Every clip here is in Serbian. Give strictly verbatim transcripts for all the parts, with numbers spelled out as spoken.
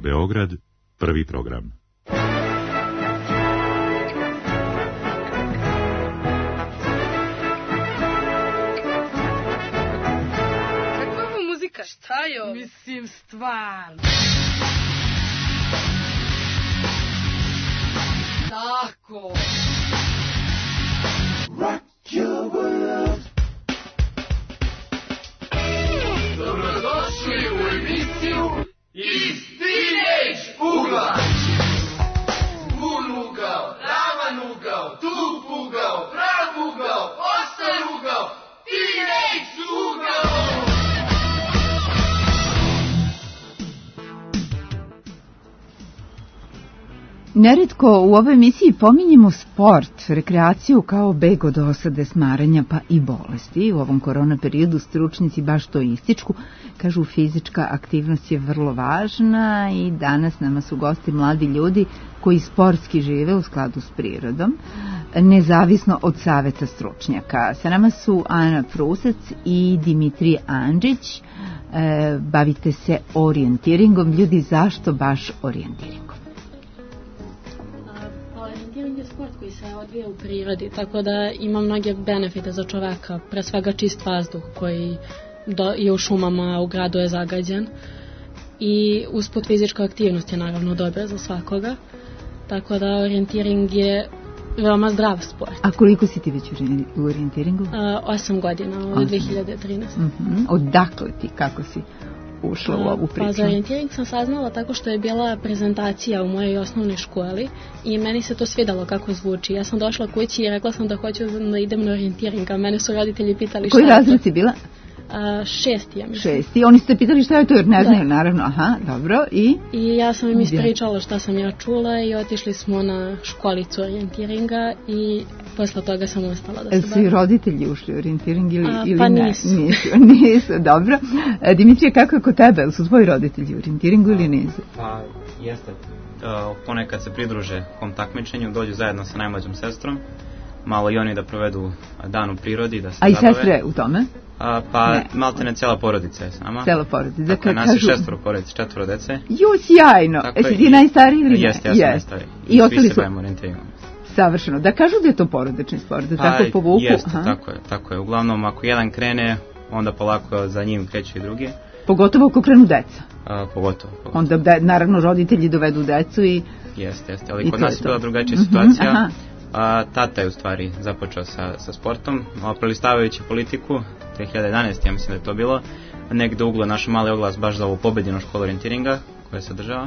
Beograd, prvi program. Kakva je ovo muzika? Šta je ovo? Mislim, stvarno. Tako. Rock your world. Dobrodošli u emisiju Iz Teenage ugla. Bun ugao, ravan ugao, tup ugao, prav ugao, ostar ugao, Teenage ugao. Neretko u ovoj emisiji pominjemo sport, rekreaciju kao beg od osade, smaranja pa i bolesti. U ovom korona periodu stručnjaci baš to ističu. Kažu, fizička aktivnost je vrlo važna i danas nama su gosti mladi ljudi koji sportski žive u skladu s prirodom, nezavisno od saveta stručnjaka. Sa nama su Ana Prusec i Dimitrije Andžić. E, bavite se orijentiringom. Ljudi, zašto baš orijentiringom? Orijentiranje je sport koji se odvija u prirodi, tako da ima mnoge benefite za čoveka, pre svega čist vazduh koji do, je u šumama, u gradu je zagađen i usput fizička aktivnost je naravno dobra za svakoga, tako da orijentiring je veoma zdrav sport. A koliko si ti već u orijentiringu? A, osam godina, od dve hiljade trinaeste. Mm-hmm. Odakle ti, kako si ušla u ovu priču? Pa za orijentiring sam saznala tako što je bila prezentacija u mojoj osnovnoj školi i meni se to svidalo kako zvuči. Ja sam došla kući i rekla sam da hoću da idem na orijentiring, a mene su roditelji pitali šta je to. Koji razred si bila? A, šesti, ja mislim. Šesti. Oni ste pitali šta je to jer ne znaju, naravno. Aha, dobro. I? I ja sam im ispričala šta sam ja čula i otišli smo na školicu orijentiringa i posle toga sam ostala da se bavim. Su i roditelji ušli u orijentiring ili, A, ili pa ne? nisu. Nisu, nisu, dobro. Dimitrije, kako je kod tebe? Su tvoji roditelji u orijentiringu ili nisu? Pa, jeste. Uh, ponekad se pridruže ovom takmičenju, dođu zajedno sa najmlađom sestrom, malo i oni da provedu dan u prirodi, da se A i zabave. sestre u tome? A, pa, ne. Malte ne cijela porodica je s nama. Cijela porodica. Dakle, nas kažu... je šestoro porodice, četvoro dece. Jo, sjajno. Jesi ti najstariji ili ne? Jeste, ja sam najstariji. I ostali svi su... se bavimo orijenteringom. Savršeno. Da kažu da je to porodični sport, da pa, tako povuku? Jeste, Aha. tako je, tako je. Uglavnom, ako jedan krene, onda polako za njim kreću i drugi. Pogotovo ako krenu deca. A, pogotovo, pogotovo. Onda, de, naravno, roditelji dovedu decu i... Jeste, jeste. Ali kod nas je bila drugačija situacija. Mm-hmm, a, tata je u stvari započeo sa, sa sportom, a prelistavajući politiku, dve hiljade jedanaeste. ja mislim da je to bilo, negde uglo naš mali oglas baš za ovu pobedinu školu orijentiringa koja se održava.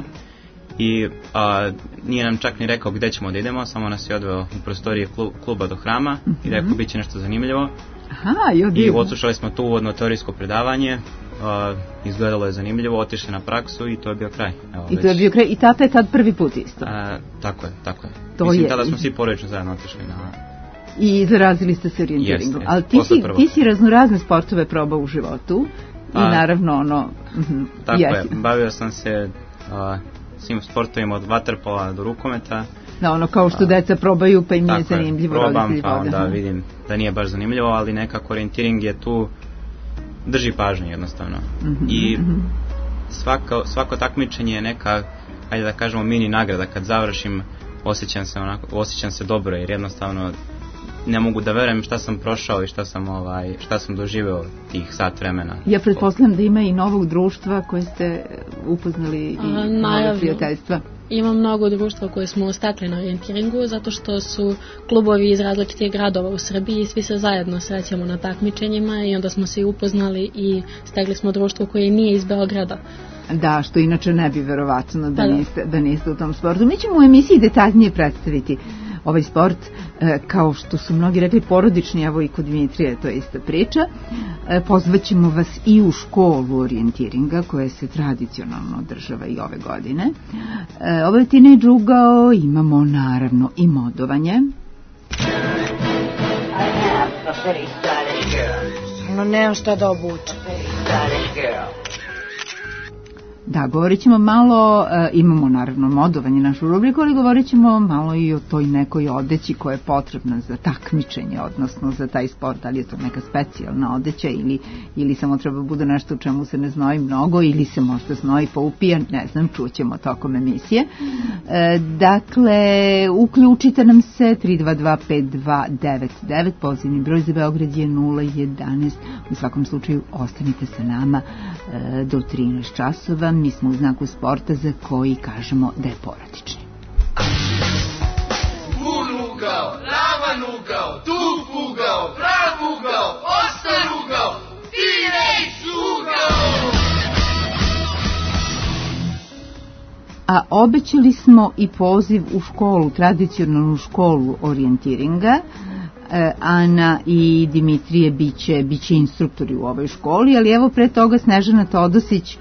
I a, nije nam čak ni rekao gde ćemo da idemo, samo nas je odveo u prostorije kluba do hrama mm-hmm. i rekao bit će nešto zanimljivo. Aha, jo, I odslušali smo tu uvodno teorijsko predavanje, a, izgledalo je zanimljivo, otišli na praksu i to je bio kraj. Evo, I to je bio kraj, i tata je tad prvi put isto. A, tako je, tako je. To Mislim, je. Tada smo svi porodično zajedno otišli na... I zarazili ste se orijentiringom. Jest, ali ti si, ti si raznorazne sportove probao u životu i a, naravno ono... Mm, tako jesi. je, bavio sam se a, svim sportovima od vaterpola do rukometa. Da, ono kao što a, deca probaju pa im nije zanimljivo. Tako je, probam pa onda vidim da nije baš zanimljivo, ali nekako orijentiring je tu, drži pažnju jednostavno. Mm-hmm, I mm-hmm. Svako, svako takmičenje je neka, ajde da kažemo, mini nagrada. Kad završim, osjećam se, onako, osjećam se dobro jer jednostavno ne mogu da verujem šta sam prošao i šta sam, ovaj, šta sam doživeo tih sat vremena. Ja pretpostavljam da ima i novog društva koje ste upoznali i nove prijateljstva. Ima mnogo društva koje smo stekli na orijentiringu zato što su klubovi iz različitih gradova u Srbiji i svi se zajedno srećemo na takmičenjima i onda smo se i upoznali i stekli smo društvo koje nije iz Beograda. Da, što inače ne bi verovatno da, da. Niste, da niste u tom sportu. Mi ćemo u emisiji detaljnije predstaviti ovaj sport, e, kao što su mnogi rekli porodični, evo i kod Dimitrije to je ista priča. E, pozvaćemo vas i u školu orijentiringa koja se tradicionalno održava i ove godine. E, ovo je Teenage ugao, imamo naravno i modovanje. No nemam šta da obučem. Da, govorit ćemo malo, e, imamo naravno modovanje našu rubriku, ali govorit ćemo malo i o toj nekoj odeći koja je potrebna za takmičenje, odnosno za taj sport, da li je to neka specijalna odeća ili, ili samo treba bude nešto u čemu se ne znoji mnogo ili se možda znoji pa upija, ne znam, čućemo tokom emisije. E, dakle, uključite nam se tri dva dva pet dva devet devet, pozivni broj za Beograd je nula jedanaest, u svakom slučaju ostanite sa nama e, do trinaest časova. Mi smo u znaku sporta za koji kažemo da je porodični. Bun ugao, ravan ugao, dug ugao, prav ugao, ostar ugao, Teenage ugao! A obećali smo i poziv u školu, tradicionalnu školu orijentiringa. Ana i Dimitrije biće, biće instruktori u ovoj školi, ali evo pre toga Snežana Todosić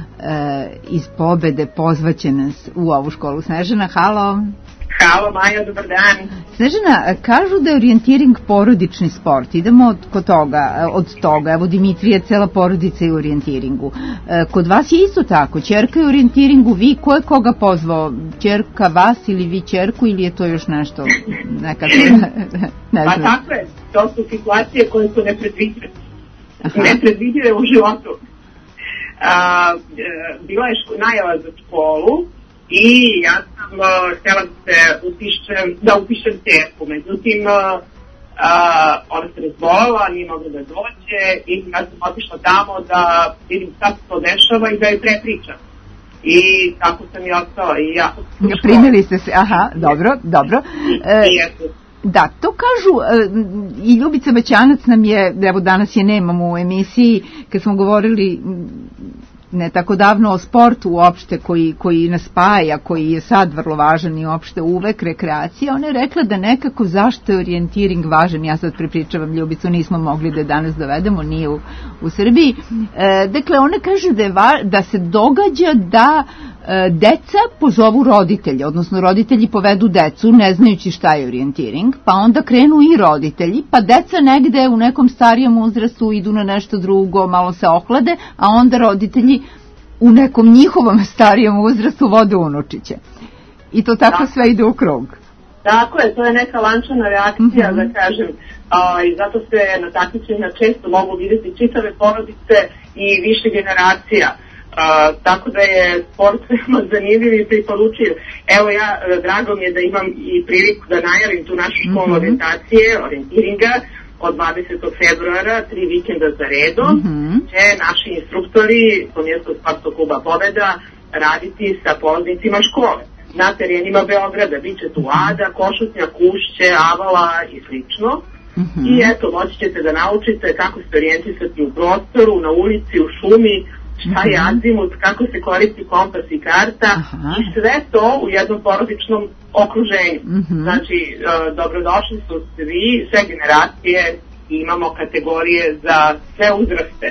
iz Pobede pozvaće nas u ovu školu. Snežana, halo. Halo Maja, dobar dan. Snežana, kažu da je orijentiring porodični sport. Idemo od, kod toga, od toga. Evo Dimitrija, cela porodica je u orijentiringu. Kod vas je isto tako. Ćerka je u orijentiringu. Vi, ko je koga pozvao? Ćerka vas ili vi ćerku ili je to još nešto? Nekako, ne znam. Pa tako je. To su situacije koje su nepredvidive. Nepredvidive u životu. A, bila je ško, najava za školu i ja sam uh, htjela da se upišem, da upišem ćerku, međutim uh, uh, ona se razbolala, nije mogla da dođe i ja sam otišla tamo da vidim šta se to dešava i da je prepričam. I tako sam i ostala i ja sam primili ste se, aha, dobro, dobro. E, I eto. Da, to kažu i Ljubica Baćanac nam je, evo danas je nemamo u emisiji, kad smo govorili ne tako davno o sportu uopšte koji, koji nas spaja, koji je sad vrlo važan i uopšte uvek rekreacija, ona je rekla da nekako zašto je orijentiring važan, ja sad prepričavam Ljubicu, nismo mogli da je danas dovedemo, nije u, u Srbiji. E, dakle, ona kaže da, je va, da se događa da e, deca pozovu roditelje, odnosno roditelji povedu decu ne znajući šta je orijentiring, pa onda krenu i roditelji, pa deca negde u nekom starijem uzrastu idu na nešto drugo, malo se ohlade, a onda roditelji u nekom njihovom starijem uzrastu vode unučiće. I to tako da. Sve ide u krug. Tako je, to je neka lančana reakcija, mm-hmm. da kažem, a, i zato se na takmičenjima često mogu vidjeti čitave porodice i više generacija. A, tako da je sport veoma zanimljiv i preporučiv. Evo ja, drago mi je da imam i priliku da najavim tu našu školu mm-hmm. orijentacije, orijentiringa, od dvadesetog februara, tri vikenda za redom, mm-hmm. će naši instruktori Pionirskog sportskog kluba Pobeda raditi sa polaznicima škole. Na terenima Beograda biće tu Ada, Košutnja, Kušće, Avala i slično. Mm-hmm. I eto, moći ćete da naučite kako se orijentisati u prostoru, na ulici, u šumi, šta je azimut, kako se koristi kompas i karta. Aha. I sve to u jednom porodičnom okruženju. Mm-hmm. Znači, e, dobrodošli su svi, sve generacije, imamo kategorije za sve uzraste.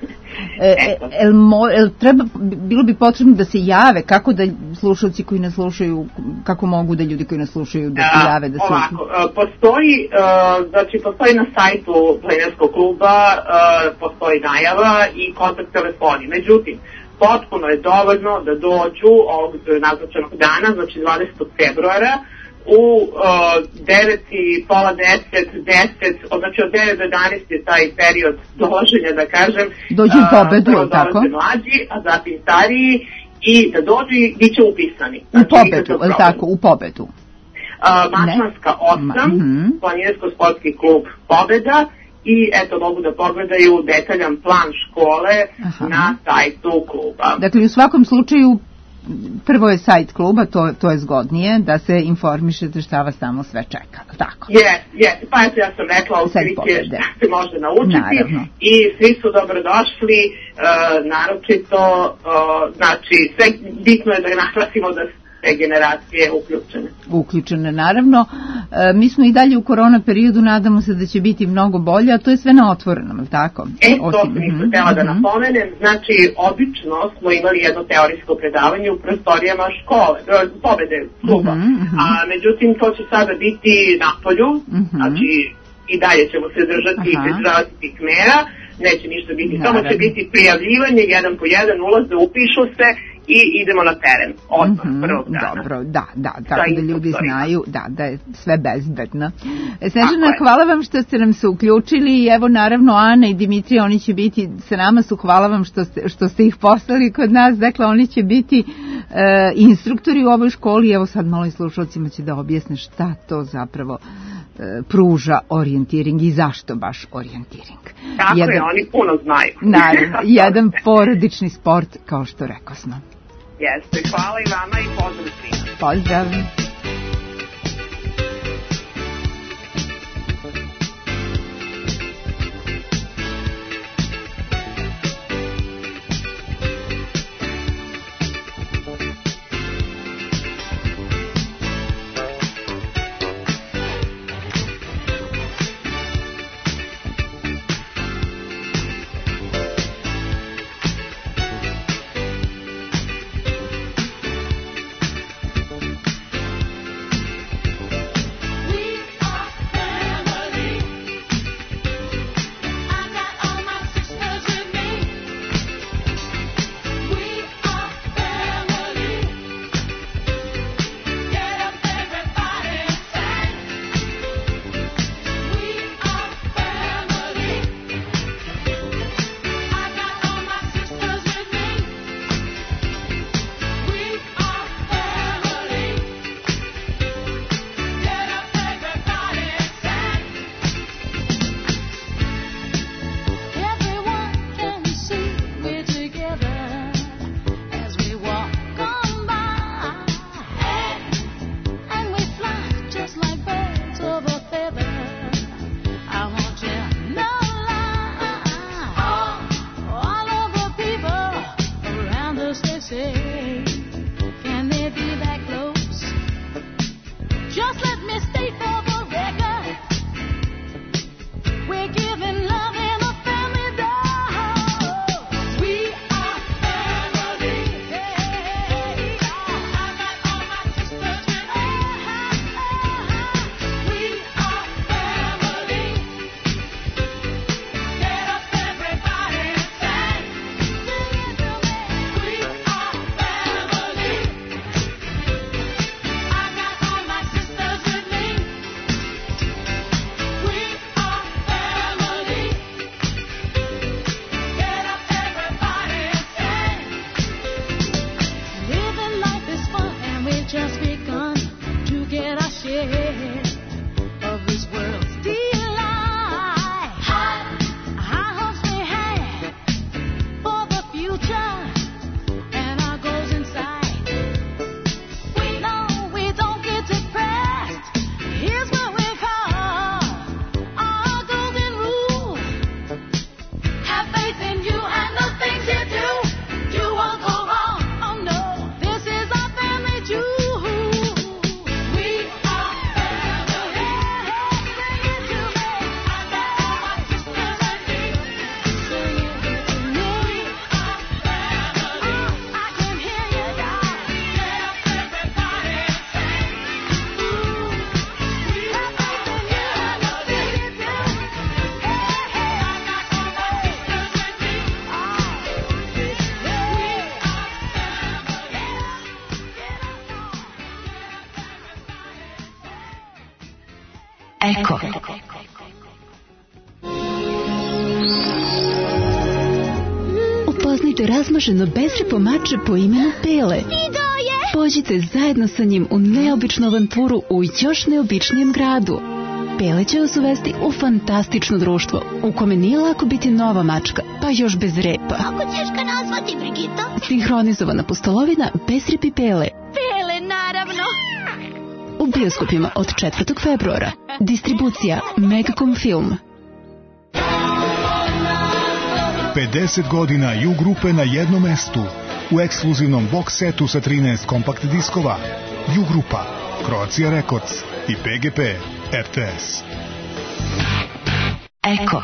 E, el, mo, el, treba, bilo bi potrebno da se jave, kako da slušalci koji nas slušaju, kako mogu da ljudi koji nas slušaju da se jave? Da se... Ovako, postoji, znači postoji na sajtu Planinarskog kluba, postoji najava i kontakt telefoni. Međutim, potpuno je dovoljno da dođu ovog naznačenog dana, znači dvadesetog februara, u uh, devet i pola deset, deset, znači od devet do jedanaest je taj period dolaženja, da kažem. Dođu u Pobedu, uh, tako? Mlađi, a zatim stariji i da dođu i bit će upisani. Znači, u Pobedu, je tako, u Pobedu? Uh, Mačvanska osam, mm-hmm. Planinarsko-sportski klub Pobeda i eto mogu da pogledaju detaljan plan škole Aha. na sajtu kluba. Dakle, u svakom slučaju prvo je sajt kluba, to, to je zgodnije, da se informišete šta vas tamo sve čeka, tako? Je, je, pa eto ja sam rekla u slike šta se može naučiti. Naravno. I svi su dobrodošli, uh, naročito, uh, znači sve bitno je da naglasimo da sve generacije uključene. Uključene, naravno. E, mi smo i dalje u korona periodu, nadamo se da će biti mnogo bolje, a to je sve na otvorenom, je li tako? E, to sam isto htjela da napomenem. Znači, obično smo imali jedno teorijsko predavanje u prostorijama škole, Pobede kluba. Mm-hmm. A međutim, to će sada biti na polju, mm-hmm. znači i dalje ćemo se držati Aha. bez različitih mera. neće ništa biti. Samo će biti prijavljivanje, jedan po jedan ulaze, upišu se i idemo na teren. Odmah, mm-hmm, prvog dana. Dobro, da, da, tako da ljudi znaju da, da je sve bezbedno. Snežana, hvala vam što ste nam se uključili i evo naravno Ana i Dimitrija, oni će biti sa nama su, hvala vam što ste, što ste ih poslali kod nas, dakle oni će biti e, instruktori u ovoj školi, evo sad malo i slušalcima će da objasne šta to zapravo e, pruža orijentiring i zašto baš orijentiring. Tako jedan, je, oni puno znaju. Naravno, jedan porodični sport, kao što rekao smo. Jeste, hvala i vama i pozdrav svima. Pozdrav. Eko. Upoznajte razmaženo bezrepo mače po imenu Pele. Pođite zajedno sa njim u neobičnu avanturu u još neobičnijem gradu. Pele će vas uvesti u fantastično društvo, u kome nije lako biti nova mačka, pa još bez repa. Kako ćeš ga nazvati, Brigita? Sinhronizovana pustolovina Besrepi Pele. Pele, naravno. U bioskopima od četvrtog februara. Distribucija Megacom Film. pedeset godina Ju grupe na jednom mestu. U ekskluzivnom box setu sa trinaest kompakt diskova. Ju grupa, Croatia Records i P G P R T S. Eko.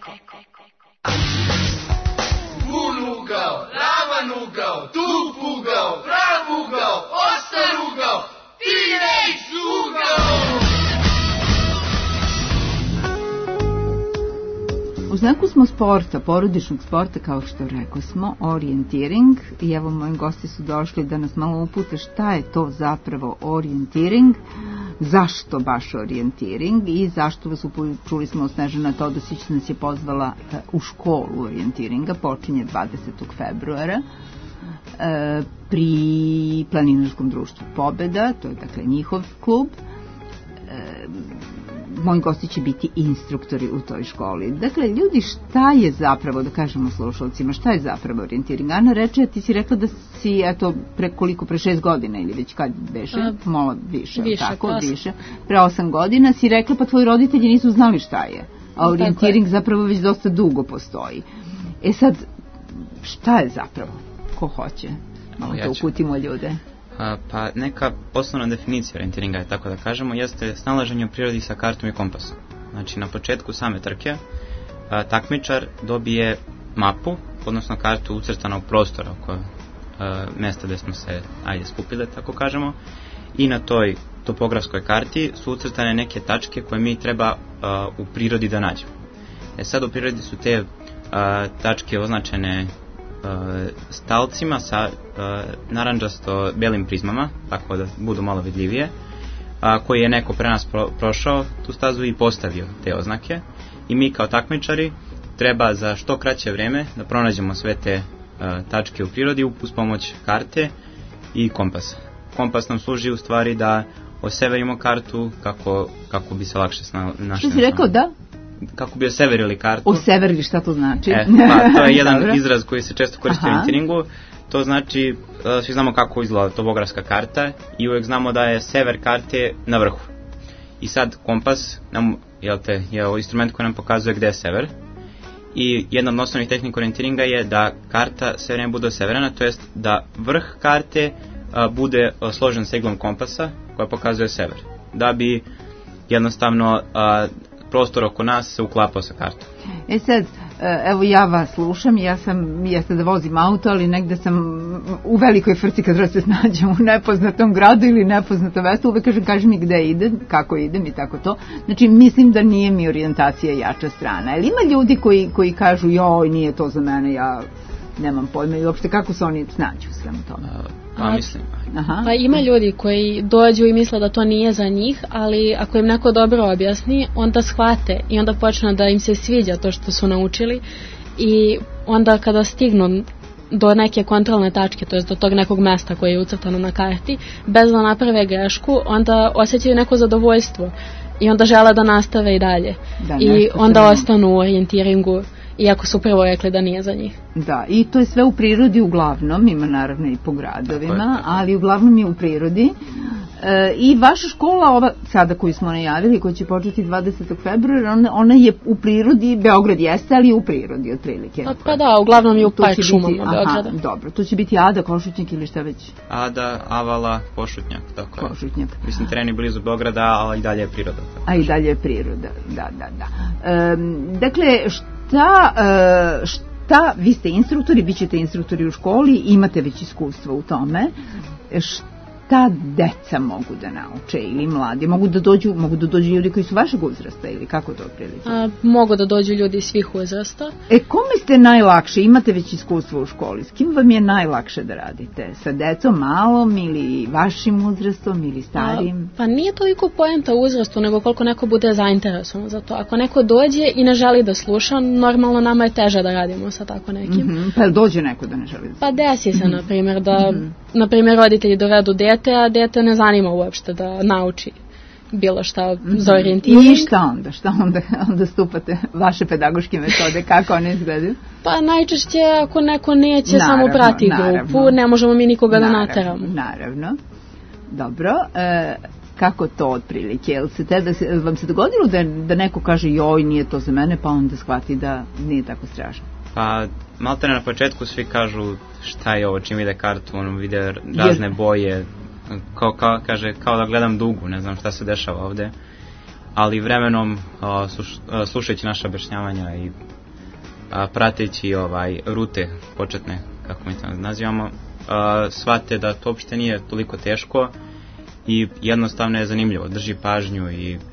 Bun ugao, ravan ugao, tup ugao, prav ugao, ostar ugao, T-Rex ugao. U znaku smo sporta, porodičnog sporta, kao što rekao smo, orijentiring, i evo moji gosti su došli da nas malo upute šta je to zapravo orijentiring, zašto baš orijentiring i zašto vas upu, čuli smo Snežana Todosić nas je pozvala u školu orijentiringa, počinje dvadesetog februara e, pri Planinarskom društvu Pobeda, to je dakle njihov klub. E, moji gosti će biti instruktori u toj školi. Dakle, ljudi, šta je zapravo, da kažemo slušalcima, šta je zapravo orijentiring? Ana reče, ti si rekla da si, eto, pre koliko, pre šest godina ili već kad beše, malo više, više tako, pas. više, pre osam godina si rekla, pa tvoji roditelji nisu znali šta je, a orijentiring zapravo već dosta dugo postoji. E sad, šta je zapravo? Ko hoće? Malo to uputimo ljude. A, pa neka osnovna definicija orijentiringa je, tako da kažemo, jeste snalaženje u prirodi sa kartom i kompasom. Znači na početku same trke a, takmičar dobije mapu, odnosno kartu ucrtanog prostora oko a, mesta gde smo se ajde skupile, tako kažemo, i na toj topografskoj karti su ucrtane neke tačke koje mi treba a, u prirodi da nađemo. E sad u prirodi su te a, tačke označene stalcima sa uh, naranđasto belim prizmama, tako da budu malo vidljivije, a, koji je neko pre nas pro, prošao tu stazu i postavio te oznake, i mi kao takmičari treba za što kraće vreme da pronađemo sve te uh, tačke u prirodi uz pomoć karte i kompasa. Kompas nam služi u stvari da oseverimo kartu kako, kako bi se lakše našli. Što si rekao, da? Kako bi oseverili kartu. Oseverili, šta to znači? E, pa, to je jedan izraz koji se često koristi u orijentiringu. To znači, uh, svi znamo kako izgleda topografska karta i uvek znamo da je sever karte na vrhu. I sad kompas nam, jel te, je instrument koji nam pokazuje gde je sever. I jedna od osnovnih tehnika orijentiringa je da karta sve vreme bude oseverena, to jest da vrh karte uh, bude uh, složen sa iglom kompasa koja pokazuje sever. Da bi jednostavno uh, prostor oko nas se uklapao sa kartom. E sad, evo ja vas slušam, ja sam, jeste da vozim auto, ali negde sam u velikoj frci kad se nađem u nepoznatom gradu ili nepoznatom mestu, uvek kažem, kaži mi gde idem, kako idem i tako to. Znači, mislim da nije mi orijentacija jača strana. Ali ima ljudi koji, koji kažu, joj, nije to za mene, ja nemam pojma, i uopšte kako se oni snađu u svemu tome? Pa mislim. Aha. Pa ima ljudi koji dođu i misle da to nije za njih, ali ako im neko dobro objasni, onda shvate i onda počne da im se sviđa to što su naučili, i onda kada stignu do neke kontrolne tačke, to je do tog nekog mesta koje je ucrtano na karti, bez da naprave grešku, onda osjećaju neko zadovoljstvo i onda žele da nastave i dalje. Da, i onda ostanu u orijentiringu, iako su prvo rekli da nije za njih. Da, i to je sve u prirodi uglavnom, ima naravno i po gradovima, tako je, tako. Ali uglavnom je u prirodi. E, I vaša škola, ova sada koju smo najavili, koja će početi dvadesetog februara, ona, ona je u prirodi, Beograd jeste, ali je u prirodi otprilike. Pa, pa da, uglavnom je u park šumama Beograda. Aha, dobro, to će biti Ada, Košutnjak ili šta već? Ada, Avala, Košutnjak, tako je. Košutnjak. Mislim, teren je blizu Beograda, ali i dalje je priroda. A i dalje je priroda, da, da, da. E, dakle, šta, e, šta, vi ste instruktori, bit ćete instruktori u školi, imate već iskustvo u tome, šta deca mogu da nauče ili mladi? Mogu da dođu, mogu da dođu ljudi koji su vašeg uzrasta ili kako to otprilike? A, mogu da dođu ljudi svih uzrasta. E, kome ste najlakše? Imate već iskustvo u školi. S kim vam je najlakše da radite? Sa decom malom ili vašim uzrastom ili starijim? A, pa nije toliko poenta u uzrastu, nego koliko neko bude zainteresovan za to. Ako neko dođe i ne želi da sluša, normalno nama je teže da radimo sa tako nekim. Mm-hmm. Pa dođe neko da ne želi da sluša? Pa desi se, mm-hmm. na primjer, da mm-hmm. na primjer roditelji dovedu dete, a dete ne zanima uopšte da nauči bilo šta za orijentiring. I šta onda? Šta onda, onda stupate vaše pedagoške metode? Kako one izgledaju? Pa najčešće ako neko neće naravno, samo prati naravno. grupu, ne možemo mi nikoga naravno, da nateramo. Naravno. Dobro. E, kako to otprilike? Jel se te da se, vam se dogodilo da, da neko kaže joj, nije to za mene, pa onda shvati da nije tako strašno? Pa maltene na početku svi kažu šta je ovo, čim vide kartu, ono vide razne Jer... boje, kao, kao, kaže, kao da gledam dugu, ne znam šta se dešava ovde, ali vremenom a, sluš, a, slušajući naše objašnjavanja i a, prateći ovaj, rute početne, kako mi to nazivamo, a, shvate da to uopšte nije toliko teško i jednostavno je zanimljivo, drži pažnju i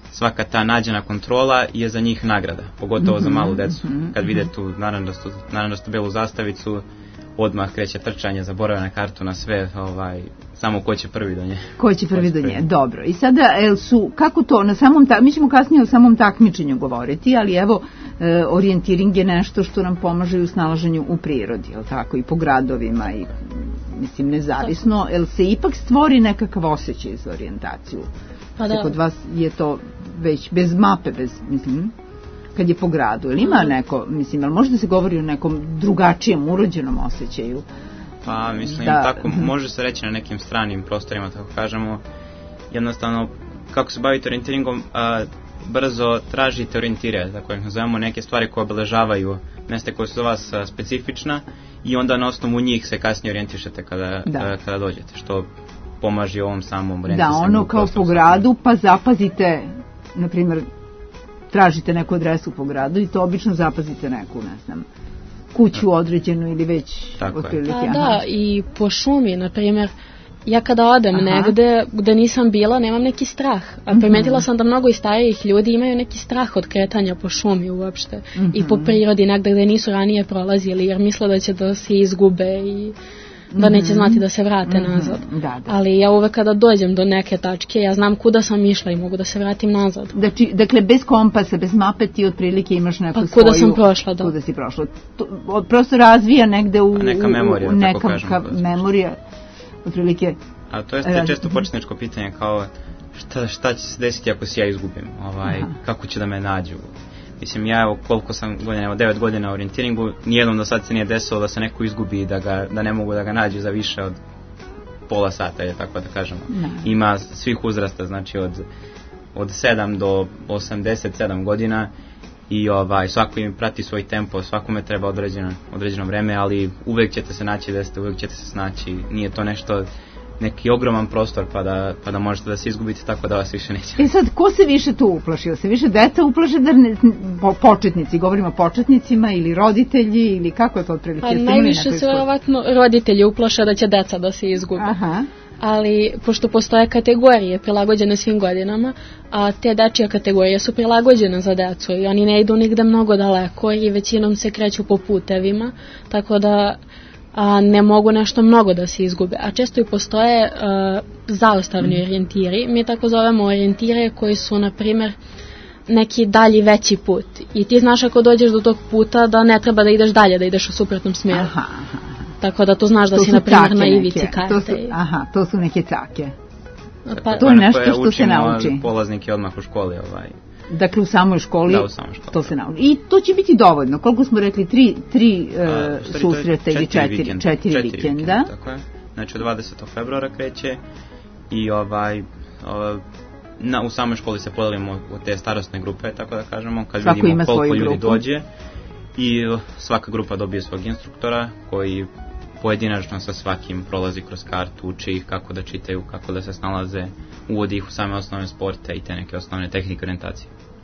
svaka ta nađena kontrola je za njih nagrada, pogotovo mm-hmm, za malu decu. Mm-hmm. Kad vide tu naranđastu, naranđastu belu zastavicu, odmah kreće trčanje, zaborave na kartu, na sve, ovaj, samo ko će prvi do nje. Ko će prvi do nje, dobro. I sada, el su, kako to, na samom, ta, mi ćemo kasnije o samom takmičenju govoriti, ali evo, e, orijentiring je nešto što nam pomaže u snalaženju u prirodi, jel tako, i po gradovima, i, mislim, nezavisno, el se ipak stvori nekakav osjećaj za orijentaciju. Pa da. Kod vas je to već bez mape, bez, mislim, kad je po gradu, ili ima neko, mislim, ali može da se govori o nekom drugačijem urođenom osjećaju? Pa, mislim, da, tako može se reći na nekim stranim prostorima, tako kažemo, jednostavno, kako se bavite orijentiringom, a, brzo tražite orijentire, tako ih nazovemo, neke stvari koje obeležavaju mjesta koje su za vas a, specifična i onda na osnovu njih se kasnije orijentišete kada, a, kada dođete, što pomaže ovom samom orijentisanju. Da, ono kao po gradu, pa zapazite, na primjer, tražite neku adresu po gradu i to obično zapazite neku, ne znam, kuću određenu ili već otprilike. Pa da, i po šumi, na primjer, ja kada odem aha. negde gde nisam bila, nemam neki strah. A primetila mm-hmm. sam da mnogo i starijih ljudi imaju neki strah od kretanja po šumi uopšte. Mm-hmm. I po prirodi, negde gde nisu ranije prolazili, jer misle da će da se izgube i da neće znati da se vrate mm-hmm. nazad. Da, da. Ali ja uvek kada dođem do neke tačke, ja znam kuda sam išla i mogu da se vratim nazad. Znači, dakle, bez kompasa, bez mape ti otprilike imaš neku pa, svoju... kuda sam prošla, da. Kuda si prošla. To, prosto razvija negde u... A neka memorija, u, u, tako kažem. Neka memorija, otprilike... A to je često početničko pitanje, kao šta, šta će se desiti ako se ja izgubim? Ovaj, kako će da me nađu? Mislim, ja evo koliko sam godina, evo devet godina u orijentiringu, nijednom do sad se nije desilo da se neko izgubi i da, ga, da ne mogu da ga nađu za više od pola sata, je tako da kažemo. Ne. Ima svih uzrasta, znači od, od sedam do osamdeset sedam godina i ovaj, svako im prati svoj tempo, svakome treba određeno, određeno vreme, ali uvek ćete se naći da ste, uvek ćete se snaći, nije to nešto... neki ogroman prostor pa da, pa da možete da se izgubite tako da vas više neće. E sad, ko se više tu uplašio? Se više deca uplaše da ne, po, početnici, govorimo o početnicima ili roditelji ili kako je to otprilike? Pa najviše se verovatno roditelji uplaše da će deca da se izgube. Aha. Ali pošto postoje kategorije prilagođene svim godinama, a te dečije kategorije su prilagođene za decu i oni ne idu nigde mnogo daleko i većinom se kreću po putevima, tako da a ne mogu nešto mnogo da se izgube. A često i postoje uh, zaostavni mm. orijentiri. Mi tako zovemo orijentire koji su, na primjer, neki dalji veći put. I ti znaš ako dođeš do tog puta da ne treba da ideš dalje, da ideš u suprotnom smjeru. Aha, aha. Tako da to znaš da to si, na primjer, na ivici karte. To su, aha, to su neke cake. Pa, to je nešto što se nauči. Polaznike odmah u školi, ovaj... Dakle, u samoj školi, da, u samoj školi to se nauči. I to će biti dovoljno. Koliko smo rekli, tri, tri uh, susreta ili četiri, vikend, četiri, četiri vikenda. vikenda. Tako je. Znači, od dvadesetog februara kreće i ovaj, ovaj, na, u samoj školi se podelimo u te starostne grupe, tako da kažemo, kad svako vidimo koliko ljudi grupu. dođe i svaka grupa dobije svog instruktora koji pojedinačno sa svakim prolazi kroz kartu, uči ih kako da čitaju, kako da se snalaze, uvodi ih u same osnovne sporte i te neke osnovne tehnike orijentacije.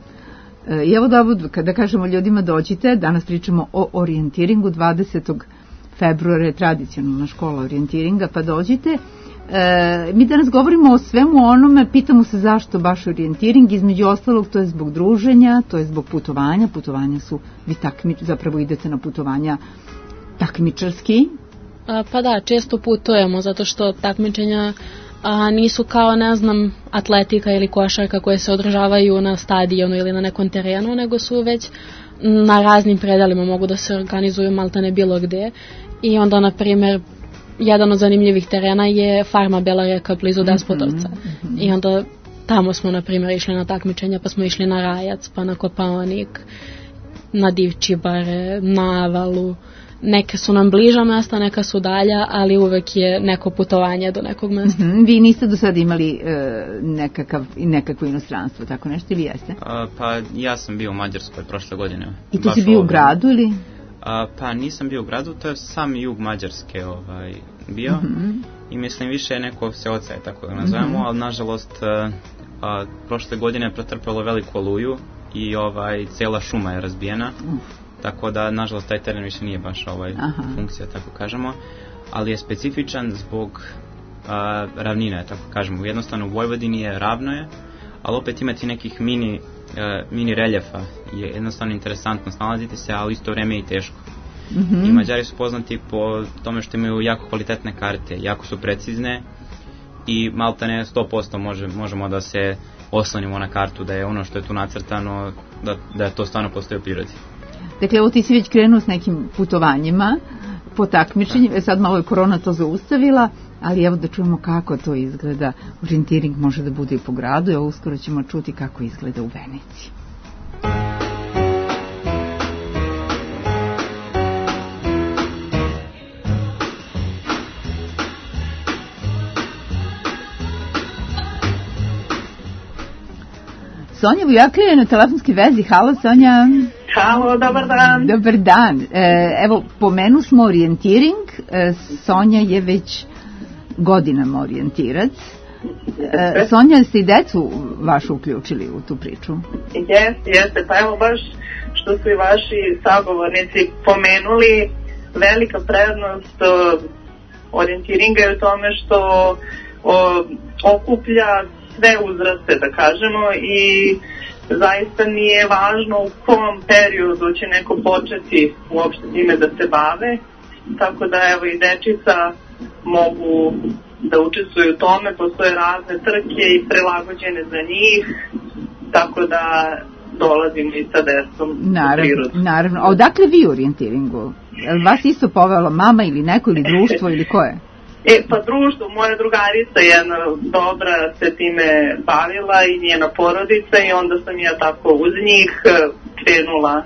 I evo da, kada kažemo ljudima dođite, danas pričamo o orijentiringu, dvadesetog februara je tradicionalna škola orijentiringa, pa dođite. E, mi danas govorimo o svemu onome, pitamo se zašto baš orijentiring, između ostalog to je zbog druženja, to je zbog putovanja, putovanja su, vi takmič, zapravo idete na putovanja takmičarski. A, pa da, često putujemo zato što takmičenja a, nisu kao, ne znam, atletika ili košarka koje se održavaju na stadionu ili na nekom terenu, nego su već na raznim predalima, mogu da se organizuju maltene bilo gde. I onda, na primjer, jedan od zanimljivih terena je farma Bela Reka blizu Despotovca. Mm-hmm. I onda tamo smo, na primjer, išli na takmičenja, pa smo išli na Rajac, pa na Kopaonik, na Divčibare, na Avalu. Neke su nam bliža mesta, neka su dalja, ali uvek je neko putovanje do nekog mesta. Mm-hmm. Vi niste do sada imali e, nekakav, nekakvo inostranstvo, tako nešto, ili jeste? A, pa ja sam bio u Mađarskoj prošle godine. I tu si bio u gradu ili? A, pa nisam bio u gradu, to je sam jug Mađarske ovaj, bio. Mm-hmm. I mislim više je neko se ocaje, tako da nazovemo, mm-hmm. ali nažalost a, a, prošle godine je pretrpelo veliku oluju i ovaj, cijela šuma je razbijena. Mm. Tako da, nažalost, taj teren više nije baš ovaj Aha. funkcija, tako kažemo, ali je specifičan zbog a, ravnine, tako kažemo. Jednostavno, u Vojvodini je ravno je, ali opet imati nekih mini, uh, mini reljefa je jednostavno interesantno, snalazite se, ali isto vreme i teško. Mm-hmm. I Mađari su poznati po tome što imaju jako kvalitetne karte, jako su precizne i maltene sto posto može, možemo da se oslonimo na kartu, da je ono što je tu nacrtano, da, da je to stvarno postoji u prirodi. Dakle, evo ti si već krenuo s nekim putovanjima po takmičenju, sad malo je korona to zaustavila, ali evo da čujemo kako to izgleda. Orijentiring može da bude i po gradu, evo uskoro ćemo čuti kako izgleda u Veneciji. Sonja Vujaklija je na telefonskoj vezi. Halo, Sonja. Halo, dobar dan. Dobar dan. E, evo, pomenu smo orijentiring. E, Sonja je već godinama orijentirac. E, Sonja, ste i decu vašu uključili u tu priču? Jeste, jeste. Pa evo baš što su i vaši sagovornici pomenuli, velika prednost o, orijentiringa je u tome što o, okuplja sve uzraste, da kažemo, i zaista nije važno u kom periodu će neko početi uopšte time da se bave, tako da evo i dečica mogu da učestvuju u tome, postoje razne trke i prilagođene za njih, tako da dolazimo i sa decom u prirodu. Naravno, a odakle vi u orijentiringu? Vas isto povelo mama ili neko ili društvo ili ko je? E, pa društvo, moja drugarica jedna dobra se time bavila i njena porodica i onda sam ja tako uz njih krenula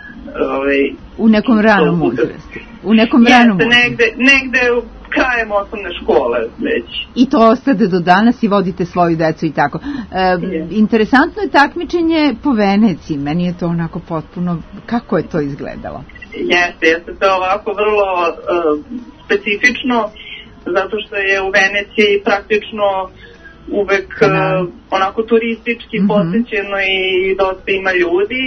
ovaj, u nekom ranom uzrastu. U nekom jeste, ranom uzrastu. Negde, negde krajem osnovne škole već. I to ostade do danas i vodite svoju decu i tako. E, interesantno je takmičenje po Veneciji. Meni je to onako potpuno, kako je to izgledalo? Jeste, jeste to ovako vrlo uh, specifično, zato što je u Veneciji praktično uvek uh, onako turistički mm-hmm. posećeno i dosta ima ljudi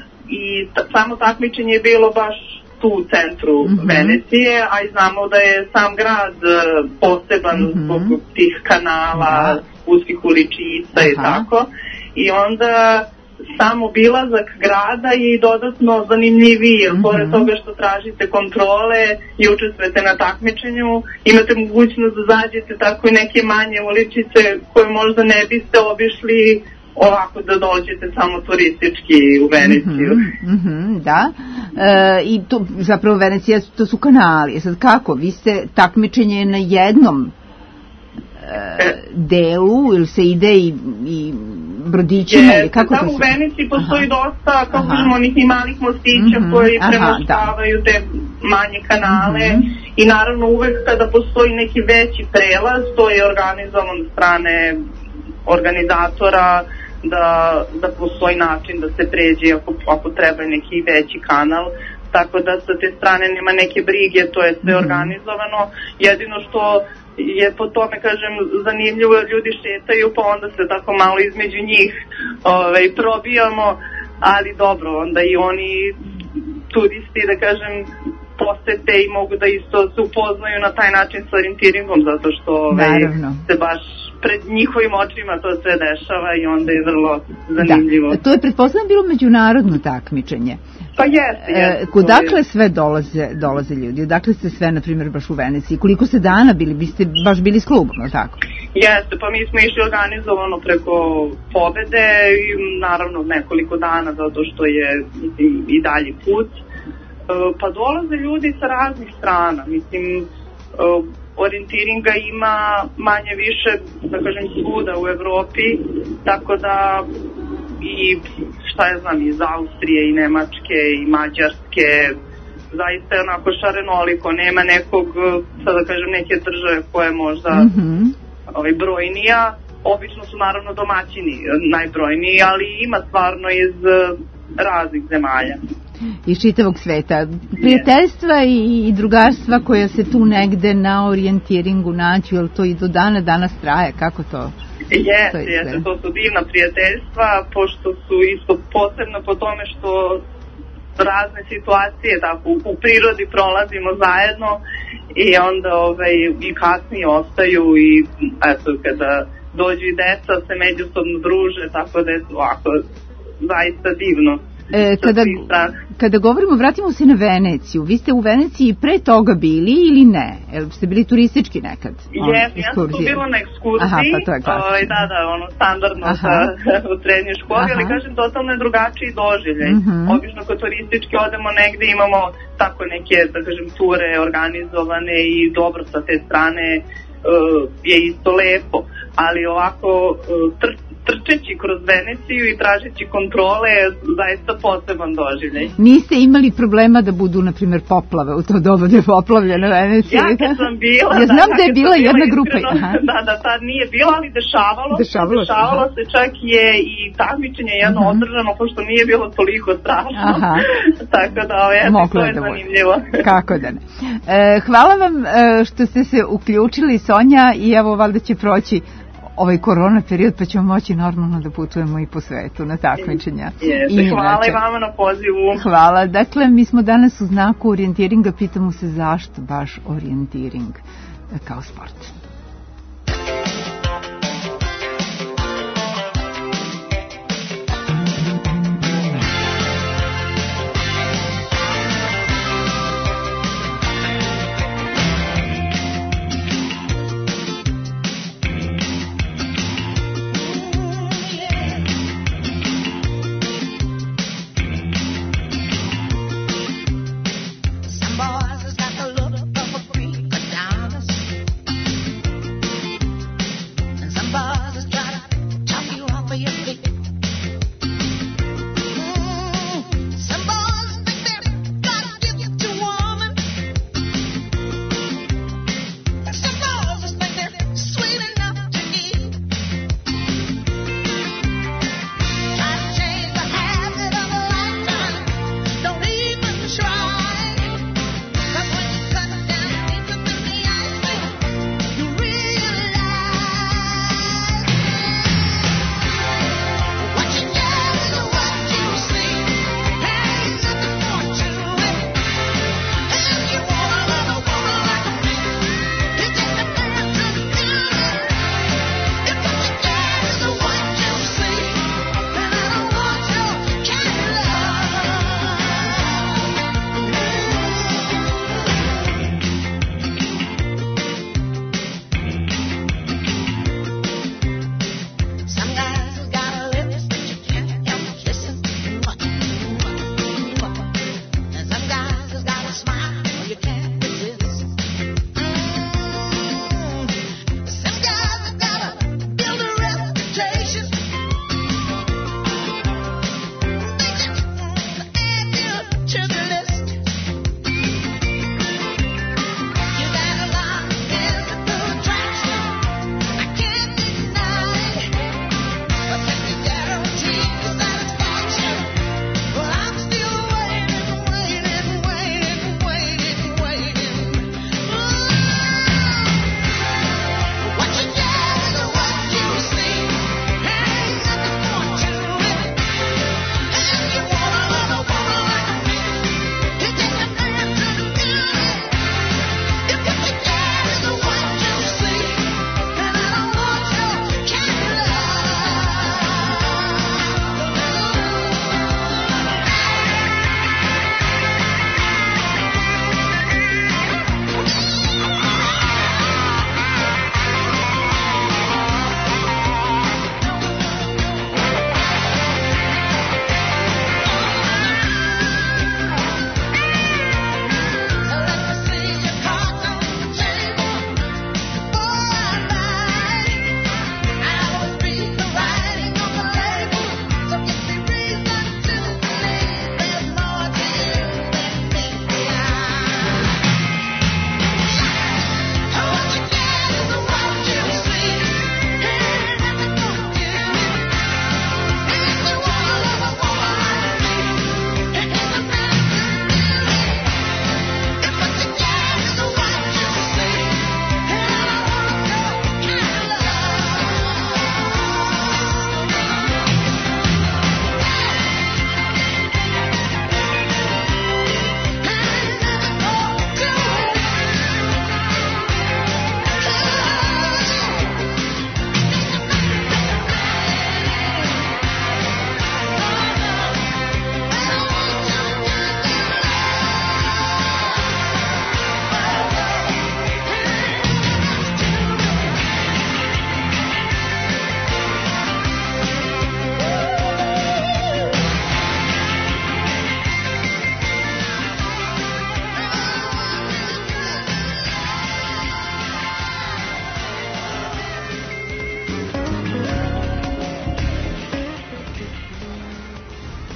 i t- samo takmičenje je bilo baš tu u centru mm-hmm. Venecije, a i znamo da je sam grad uh, poseban mm-hmm. zbog tih kanala, da. uskih uličica Aha. i tako, i onda sam obilazak grada je dodatno zanimljiviji, jer mm-hmm. pored toga što tražite kontrole i učestvujete na takmičenju, imate mogućnost da zađete tako i neke manje uličice koje možda ne biste obišli ovako da dođete samo turistički u Veneciju. Mm-hmm, mm-hmm, da, e, i to zapravo Venecija, to su kanali. Sad kako, vi ste takmičenje na jednom e, delu ili se ide i, i brodićima ili kako to se... Tamo u Veneciji postoji Aha. dosta, kako kažemo, onih i malih mostića mm-hmm. koji premoštavaju te manje kanale mm-hmm. i naravno uvek kada postoji neki veći prelaz, to je organizovan od strane organizatora da, da postoji način da se pređe ako, ako treba neki veći kanal, tako da sa te strane nema neke brige, to je sve mm-hmm. organizovano. Jedino što je po tome, kažem, zanimljivo, ljudi šetaju pa onda se tako malo između njih ovaj, probijamo, ali dobro, onda i oni turisti, da kažem, posete i mogu da isto se upoznaju na taj način sa orijentiringom, zato što ovaj, se baš pred njihovim očima to sve dešava i onda je vrlo zanimljivo. Da, to je pretpostavljeno bilo međunarodno takmičenje. Pa jeste, jeste. E, kudakle sve dolaze, dolaze ljudi? Odakle ste sve, na primjer, baš u Veneciji? Koliko ste dana bili? Biste baš bili s klubom, ali tako? Jeste, pa mi smo išli organizovano preko Pobede i naravno nekoliko dana, zato što je mislim, i dalji put. E, pa dolaze ljudi sa raznih strana. Mislim, e, orijentiringa ima manje više, da kažem, svuda u Evropi, tako da i šta ja znam, iz Austrije i Nemačke i Mađarske, zaista je onako šarenoliko, nema nekog, sad da kažem, neke države koje je možda mm-hmm. ovaj, brojnija, obično su naravno domaćini najbrojniji, ali ima stvarno iz raznih zemalja. Iz čitavog sveta. Prijateljstva i, i drugarstva koja se tu negde na orijentiringu nađu, jel to i do dana danas traje, kako to? Jeste, jeste, to su divna prijateljstva, pošto su isto posebno po tome što razne situacije tako u prirodi prolazimo zajedno i onda ovaj, i kasnije ostaju i eto kada dođu i deca, se međusobno druže, tako da je ovako zaista divno. E, kada, kada govorimo, vratimo se na Veneciju. Vi ste u Veneciji pre toga bili ili ne? Jel ste bili turistički nekad? Jes, ja sam tu bila na ekskurziji. Aha, pa to je klasično. Da, da, ono standardno sa, u srednjoj školi, ali kažem, totalno je drugačiji doživljaj. Uh-huh. Obično kod turistički odemo negde, imamo tako neke, da kažem, ture organizovane i dobro sa te strane uh, je isto lepo. Ali ovako uh, tr trčeći kroz Veneciju i tražeći kontrole je zaista poseban doživljaj. Niste imali problema da budu, na primjer, poplave u to doba da je poplavljena Venecija? Ja kad sam bila... Ja znam da, da je bila jedna iskreno, grupa. Aha. Da, da, tad nije bilo, ali dešavalo, dešavalo, dešavalo se, čak je i takmičenje jedno uh-huh. održano, pošto nije bilo toliko strašno. Aha. Tako da, ovo je, to je zanimljivo. Kako da ne. E, hvala vam e, što ste se uključili, Sonja, i evo, valjda će proći ovaj korona period, pa ćemo moći normalno da putujemo i po svetu na takmičenja. Jeste, hvala i vama na pozivu. Hvala. Dakle, mi smo danas u znaku orijentiringa, pitamo se zašto baš orijentiring kao sport. Boys has got the look of a freak Adonis.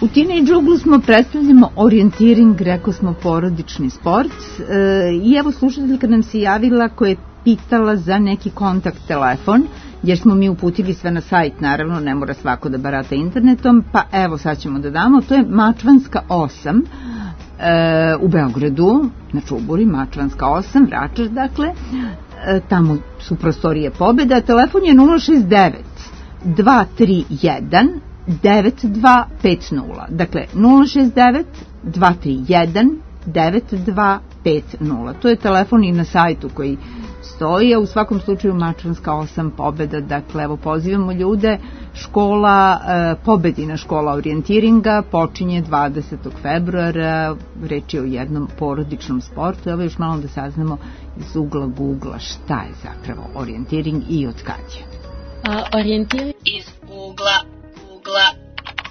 U Teenage Uglu smo predstavljamo orijentiring, rekao smo porodični sport e, i evo slušateljka nam se javila koja je pitala za neki kontakt telefon, jer smo mi uputili sve na sajt, naravno ne mora svako da barata internetom, pa evo sad ćemo da damo, to je Mačvanska osam e, u Beogradu, na Čuburi, Mačvanska osam, Vračar dakle, e, tamo su prostorije Pobeda, telefon je nula šest devet dva tri jedan devet dva pet nula, dakle nula šest devet dva tri jedan devet dva pet nula, to je telefon i na sajtu koji stoji, a u svakom slučaju Mačvanska osam Pobeda, dakle evo pozivamo ljude, škola, e, Pobedina škola orijentiringa počinje dvadesetog februara, reč je o jednom porodičnom sportu, evo još malo da saznamo iz ugla Google-a šta je zapravo orijentiring i od kad je. A, orijentiring iz ugla Google-a.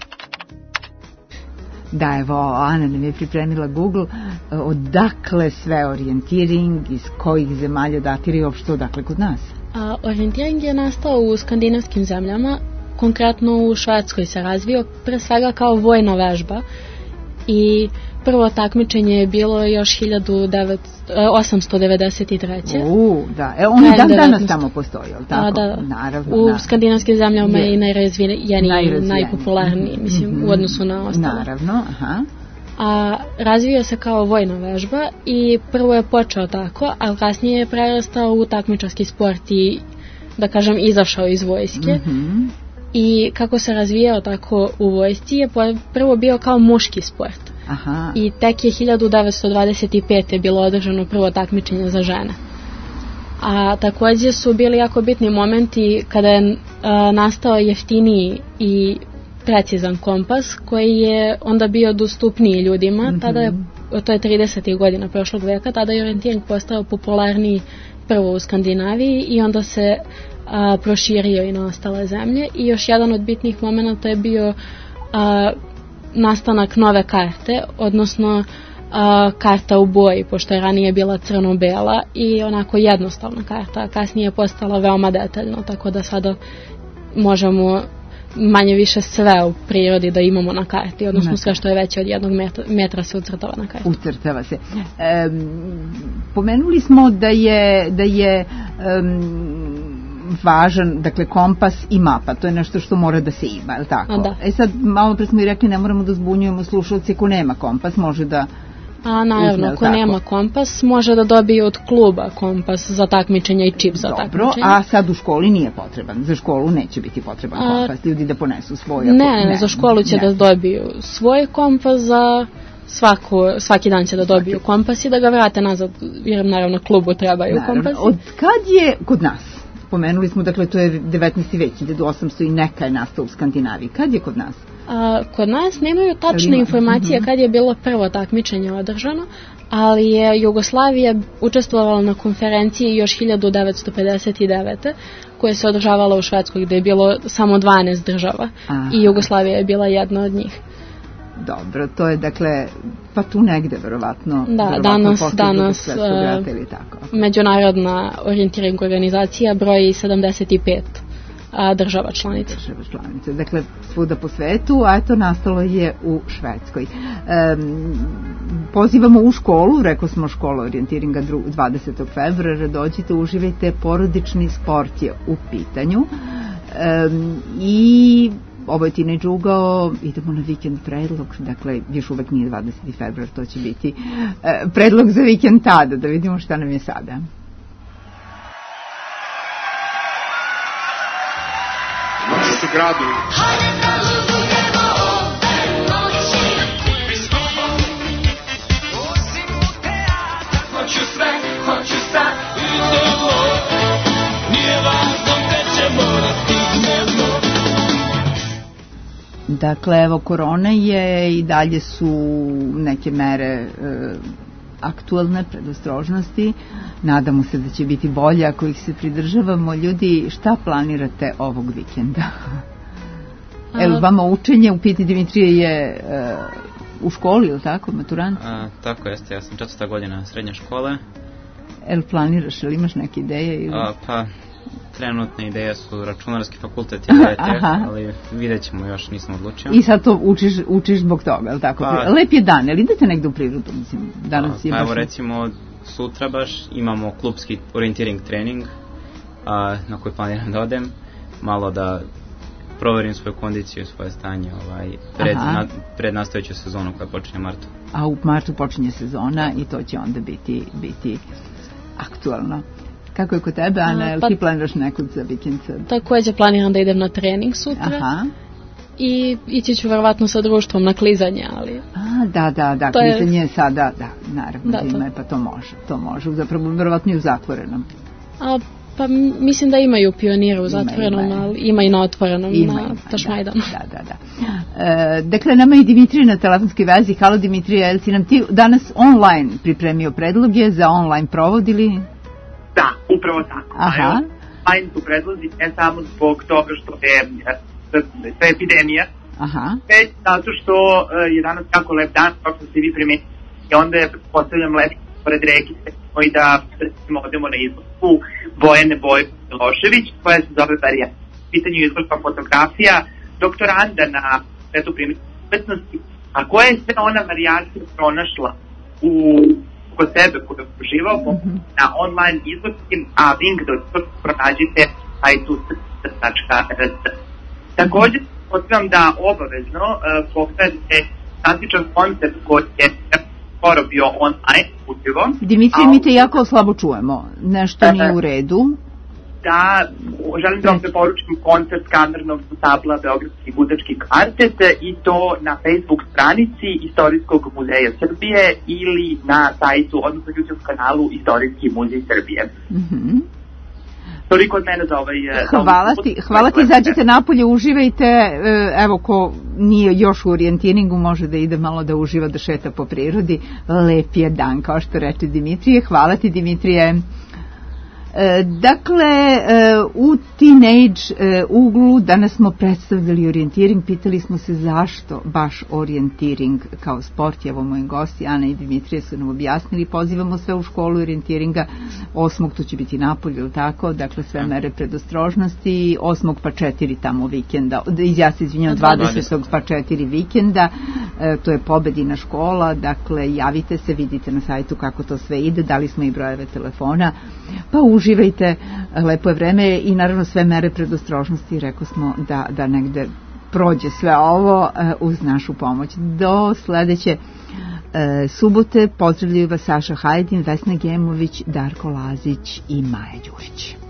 Da, evo, Ana nam je pripremila Google, odakle sve orijentiring, iz kojih zemalja datira i uopšte odakle kod nas? A, orijentiring je nastao u skandinavskim zemljama, konkretno u Švedskoj se razvio, pre svega kao vojna vežba i prvo takmičenje je bilo još hiljadu osamsto devedeset treće. U, da, e, on dan danas tamo postoji, ali tako? A, da, naravno. U na. skandinavskim zemljama je i najrazvijeniji, najpopularniji, mislim, mm-hmm. u odnosu na ostalo. Naravno, aha. A razvio se kao vojna vežba i prvo je počeo tako, ali kasnije je prerastao u takmičarski sport i, da kažem, izašao iz vojske. Mm-hmm. I kako se razvijao tako u vojsci je prvo bio kao muški sport. Aha. I tek je hiljadu devetsto dvadeset pete bilo održano prvo takmičenje za žene. A također su bili jako bitni momenti kada je a, nastao jeftiniji i precizan kompas koji je onda bio dostupniji ljudima. Mm-hmm. Tada je, to je tridesetih godina prošlog veka, tada je orijentiring postao popularniji prvo u Skandinaviji i onda se a, proširio i na ostale zemlje. I još jedan od bitnih momenta je bio a, nastanak nove karte, odnosno a, karta u boji, pošto je ranije bila crno-bela i onako jednostavna karta, a kasnije je postala veoma detaljno, tako da sada možemo manje više sve u prirodi da imamo na karti, odnosno ne. Sve što je veće od jednog metra, metra se ucrtava na karti. Ucrtava se. E, pomenuli smo da je, da je um, važan, dakle, kompas i mapa, to je nešto što mora da se ima, je li tako? Da. E sad, malo pre smo i rekli, ne moramo da zbunjujemo slušalce, ko nema kompas, može da A naravno, ako nema kompas, može da dobije od kluba kompas za takmičenje i čip za Dobro, takmičenje. Dobro, a sad u školi nije potreban, za školu neće biti potreban a, kompas, ljudi da ponesu svoj. Ne, ne, ne, za školu će ne. da dobiju svoj kompas, za svaku, svaki dan će da dobiju kompas i da ga vrate nazad, jer naravno klubu trebaju naravno. kompasi. Od kad je kod nas? Pomenuli smo, dakle, to je devetnaesti vek, hiljadu osamsto i neka je nastao u Skandinaviji. Kad je kod nas? A, kod nas nemaju tačne informacije kad je bilo prvo takmičenje održano, ali je Jugoslavija učestvovala na konferenciji još hiljadu devetsto pedeset devete koja se održavala u Švedskoj, gde je bilo samo dvanaest država. Aha. I Jugoslavija je bila jedna od njih. Dobro, to je dakle, pa tu negde verovatno. Da, verovatno danas, danas uh, ili tako. Međunarodna orijentiring organizacija broji sedamdeset pet a, država članica. Država članica, dakle svuda po svetu, a eto nastalo je u Švedskoj. Um, pozivamo u školu, rekao smo škola orijentiringa dvadesetog februara, dođite, uživajte, porodični sport je u pitanju. Um, I ovo je Teenage Ugao, idemo na vikend predlog, dakle još uvek nije dvadeseti februar, to će biti e, predlog za vikend tada, da vidimo šta nam je sada. Noć u gradu. Hoću sve, hoću sad, idemo. Nije važno gde ćemo da stignemo. Dakle, evo, korona je i dalje su neke mere e, aktualne predostrožnosti. Nadamo se da će biti bolje ako ih se pridržavamo. Ljudi, šta planirate ovog vikenda? A... Evo, vama učenje u Piti Dimitrije je e, u školi, ili tako, maturant? A, tako jeste, ja sam četvrta godina srednje škole. Evo, planiraš, ili imaš neke ideje? Ili... A, pa, trenutne ideje su računarski fakultet i D T, ali vidjet ćemo, još nisam odlučio. I sad to učiš, učiš zbog toga, je li tako? Pa, lep je dan, ali idete negde u prirodu, mislim, danas pa, je baš... Pa evo recimo, sutra baš imamo klubski orienteering trening, a, na koji planiram da odem, malo da proverim svoju kondiciju, svoje stanje, ovaj, pred, na, pred nastojeću sezonu koja počinje u martu. A u martu počinje sezona i to će onda biti, biti aktualno. Kako je kod tebe, Ana, ili pa, ti planiraš nekud za vikend? Također planiram da idem na trening sutra. Aha. I ići ću verovatno sa društvom na klizanje, ali... A, da, da, da, to klizanje je sada, da, naravno, da, zima je, pa to može, to može, zapravo verovatno i u zatvorenom. A, pa mislim da imaju pionire u zatvorenom, ima, ima. Ali ima i na otvorenom, ima, na Tašmajdanu. Da, da, da. E, dakle, nama je Dimitrije na telefonskoj vezi. Halo Dimitrije, jel si nam ti danas online pripremio predloge za online provod ili... Da, upravo tako. Aha. Online su predlozi ne samo zbog toga što je sve epidemija, aha, već zato što je danas jako lep dan, kako ste vi primetili, i onda je postavljam lep pored reke i da recimo odemo na izložbu Bojane Bojko Milošević, koja se zove Barija. Pitanje je izložba fotografija doktoranda na svetu primjenske umetnosti, a koja je sve ona varijacija pronašla u kod sebe koju je uživao mm-hmm. na online izložbi, a link do izložbe pronađite sajtu s tačka r s. Također, pozivam da obavezno uh, pogledate fantastičan koncert koji je skoro bio online uživo. Dimitrije, mi te jako slabo čujemo. Nešto nije u redu. Da, želim da vam preporučim koncert kamernog tabla Beogradski gudački kvartet i to na Facebook stranici Istorijskog muzeja Srbije ili na sajtu, odnosno YouTube kanalu Istorijski muzej Srbije. Mhm. Toliko od mene za ovaj... Hvala ti, hvala ti, izađite napolje, uživajte, evo ko nije još u orijentiringu može da ide malo da uživa, da šeta po prirodi, lep je dan, kao što reče Dimitrije. Hvala ti, Dimitrije. Dakle, u Teenage uglu danas smo predstavljali orijentiring, pitali smo se zašto baš orijentiring kao sport. Evo moji gosti Ana i Dimitrije su nam objasnili, pozivamo sve u školu orijentiringa, osmog to će biti napolje, ili tako, dakle sve mere predostrožnosti, osmog pa četiri tamo vikenda, ja se izvinjam, dvadesetog pa četiri vikenda, to je pobedina škola, dakle javite se, vidite na sajtu kako to sve ide, dali smo i brojeve telefona, pa uživajte. Uživajte, lepo je vreme i naravno sve mere predostrožnosti, rekao smo da, da negde prođe sve ovo uh, uz našu pomoć. Do sledeće uh, subote pozdravljaju vas Saša Hajdin, Vesna Gemović, Darko Lazić i Maja Đurić.